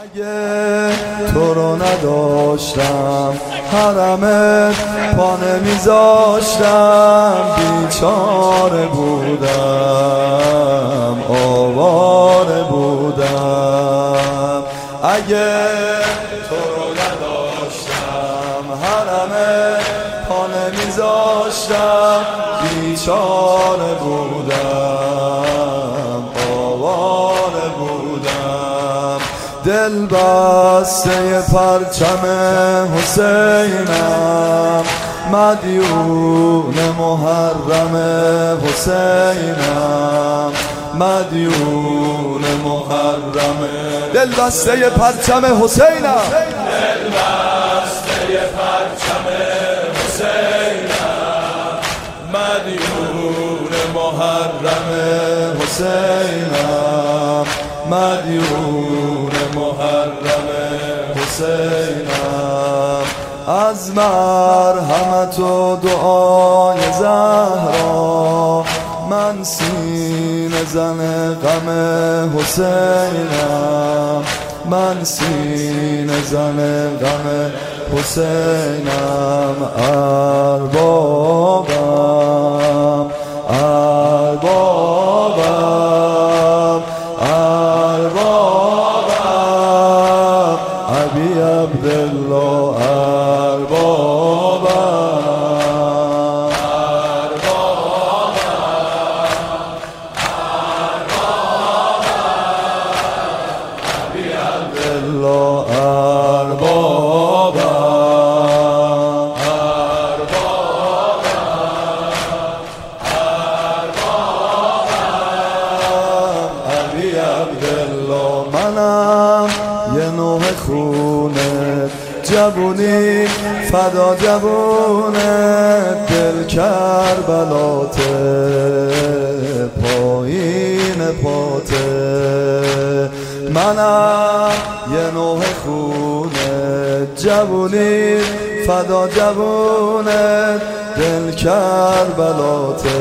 اگه تو رو نداشتم حرمت پا نمیذاشتم، بیچاره بودم آواره بودم. اگه تو رو نداشتم حرمت پا نمیذاشتم، بیچاره بودم آواره بودم. دل بسته پرچم حسینم، مدیون محرم حسینم، مدیون محرم. دل بسته پرچم حسینم، دل بسته پرچم حسینم، مدیون محرم حسینم، مدیون محرم حسینم. از مرحمت و دعای زهرا من سینه زن غم حسینم، من سینه زن غم حسینم. اربابم اربابم اربابم، ابی عبدالله اربابم ابی عبدالله اربابم ابی عبدالله. منم یه نوح خونه جوونی فدا جوونه، دل کربلاته پایین پاته. منم یه نوح خونه جوونی فدا جوونه، دل کربلاته.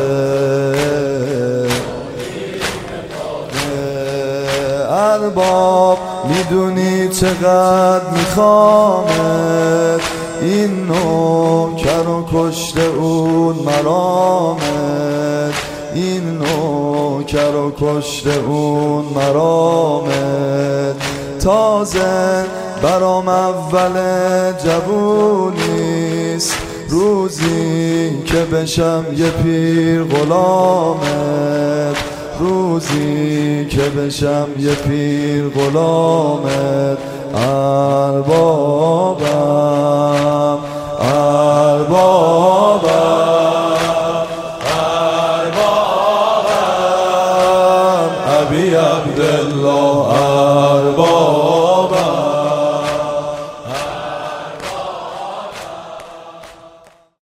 ارباب میدونی چقدر میخوامت، این نوکر و کشته اون مرامت، این نوکر و کشته اون مرامت. تازه برام اول جوونیست، روزی که بشم یه پیر غلامت، روزی که بشم یه پیر غلامت. اربابم اربابم